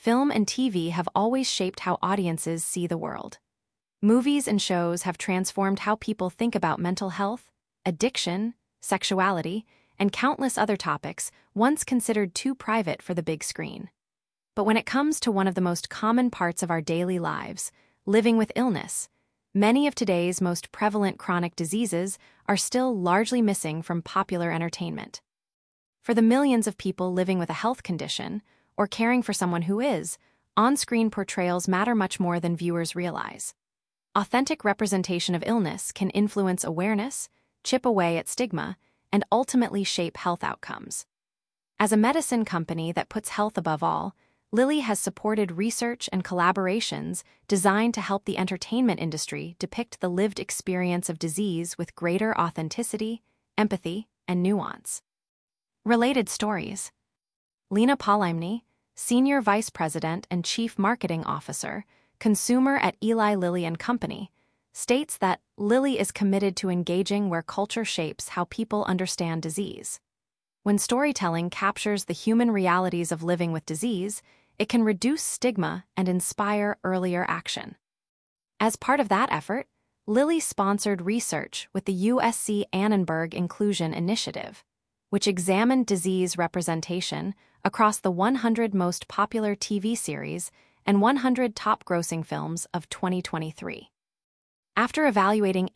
film and TV have always shaped how audiences see the world. Movies and shows have transformed how people think about mental health, addiction, sexuality, and countless other topics once considered too private for the big screen. But when it comes to one of the most common parts of our daily lives, living with illness, many of today's most prevalent chronic diseases are still largely missing from popular entertainment. For the millions of people living with a health condition, or caring for someone who is, on-screen portrayals matter much more than viewers realize. Authentic representation of illness can influence awareness, chip away at stigma, and ultimately shape health outcomes. As a medicine company that puts health above all, Lilly has supported research and collaborations designed to help the entertainment industry depict the lived experience of disease with greater authenticity, empathy, and nuance. Related stories. Lena Polimny, Senior Vice President and Chief Marketing Officer, Consumer at Eli Lilly and Company, states that Lilly is committed to engaging where culture shapes how people understand disease. When storytelling captures the human realities of living with disease, it can reduce stigma and inspire earlier action. As part of that effort, Lilly sponsored research with the USC Annenberg Inclusion Initiative, which examined disease representation across the 100 most popular TV series and 100 top-grossing films of 2023. After evaluating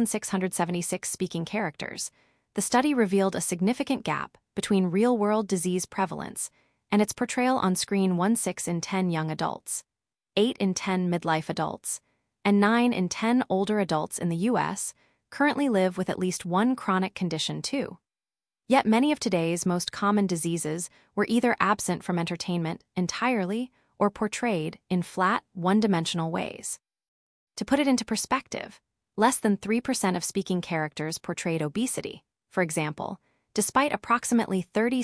8,676 speaking characters, the study revealed a significant gap between real-world disease prevalence and its portrayal on screen: 6 in 10 young adults, 8 in 10 midlife adults, and 9 in 10 older adults in the U.S. currently live with at least one chronic condition too. Yet many of today's most common diseases were either absent from entertainment entirely or portrayed in flat, one-dimensional ways. To put it into perspective, less than 3% of speaking characters portrayed obesity, for example, despite approximately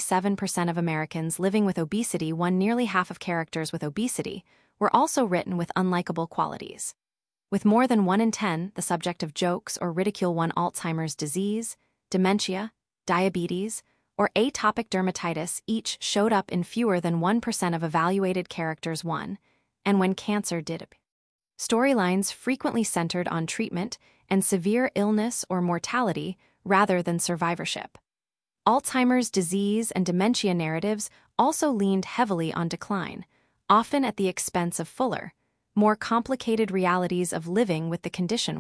37% of Americans living with obesity. Nearly half of characters with obesity were also written with unlikable qualities. With more than 1 in 10 the subject of jokes or ridicule. Alzheimer's disease, dementia, diabetes, or atopic dermatitis each showed up in fewer than 1% of evaluated characters. And when cancer did appear. Storylines frequently centered on treatment and severe illness or mortality rather than survivorship. Alzheimer's disease and dementia narratives also leaned heavily on decline, often at the expense of fuller, more complicated realities of living with the condition.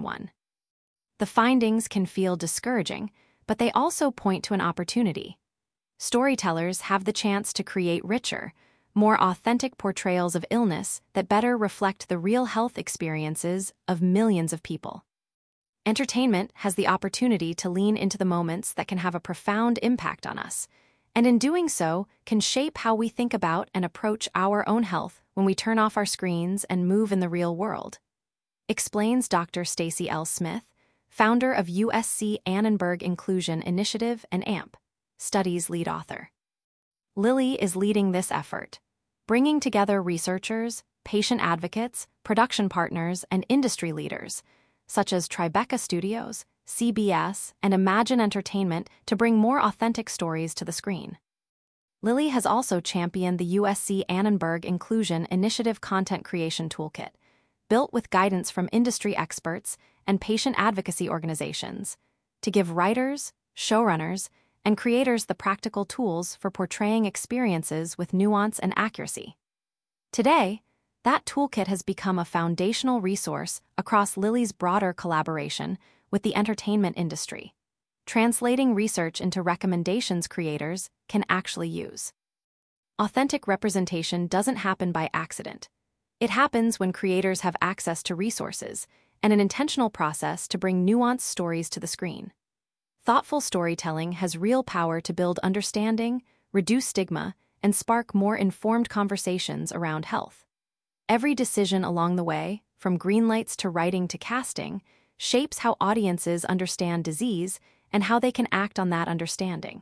The findings can feel discouraging, but they also point to an opportunity. Storytellers have the chance to create richer, more authentic portrayals of illness that better reflect the real health experiences of millions of people. Entertainment has the opportunity to lean into the moments that can have a profound impact on us, and in doing so can shape how we think about and approach our own health when we turn off our screens and move in the real world. Explains Dr. Stacy L. Smith, founder of USC Annenberg Inclusion Initiative and AMP, study's lead author. Lilly is leading this effort, bringing together researchers, patient advocates, production partners, and industry leaders, such as Tribeca Studios, CBS, and Imagine Entertainment, to bring more authentic stories to the screen. Lilly has also championed the USC Annenberg Inclusion Initiative Content Creation Toolkit, built with guidance from industry experts and patient advocacy organizations, to give writers, showrunners, and creators the practical tools for portraying experiences with nuance and accuracy. Today, that toolkit has become a foundational resource across Lilly's broader collaboration with the entertainment industry, translating research into recommendations creators can actually use. Authentic representation doesn't happen by accident. It happens when creators have access to resources and an intentional process to bring nuanced stories to the screen. Thoughtful storytelling has real power to build understanding, reduce stigma, and spark more informed conversations around health. Every decision along the way, from greenlights to writing to casting, shapes how audiences understand disease and how they can act on that understanding.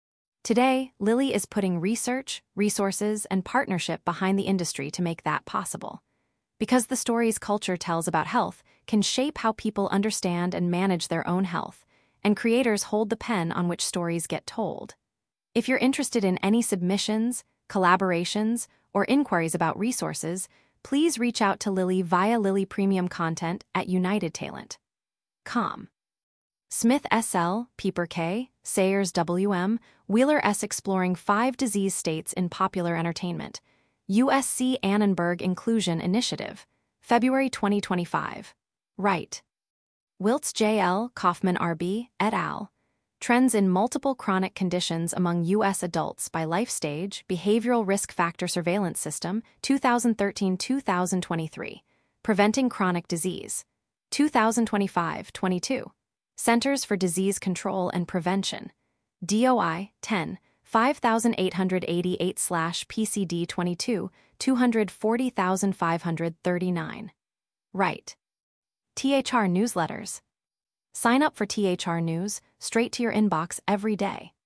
Today, Lilly is putting research, resources, and partnership behind the industry to make that possible. Because the stories culture tells about health can shape how people understand and manage their own health, and creators hold the pen on which stories get told. If you're interested in any submissions, collaborations, or inquiries about resources, please reach out to Lily via Lily Premium Content at UnitedTalent.com. Smith SL, Pieper K, Sayers WM, Wheeler S. Exploring 5 Disease States in Popular Entertainment. USC Annenberg Inclusion Initiative. February 2025. Wright. Wiltz J.L., Kaufman R.B., et al. Trends in Multiple Chronic Conditions Among U.S. Adults by Life Stage, Behavioral Risk Factor Surveillance System, 2013-2023. Preventing Chronic Disease. 2025-22. Centers for Disease Control and Prevention. DOI 10, 5888/PCD22, 240,539. Wright. THR Newsletters. Sign up for THR News straight to your inbox every day.